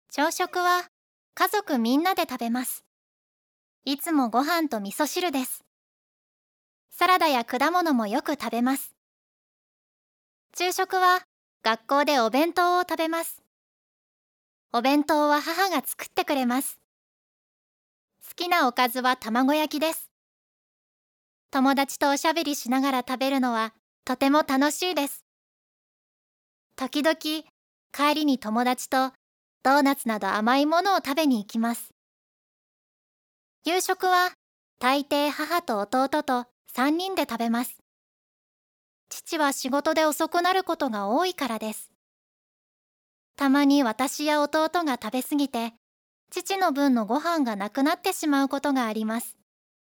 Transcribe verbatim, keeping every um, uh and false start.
朝食は家族みんなで食べます。いつもご飯と味噌汁です。サラダや果物もよく食べます。昼食は学校でお弁当を食べます。お弁当は母が作ってくれます。好きなおかずは卵焼きです。友達とおしゃべりしながら食べるのはとても楽しいです。時々帰りに友達とドーナツなど甘いものを食べに行きます。夕食は大抵母と弟とさんにんで食べます。父は仕事で遅くなることが多いからです。たまに私や弟が食べ過ぎて、父の分のご飯がなくなってしまうことがあります。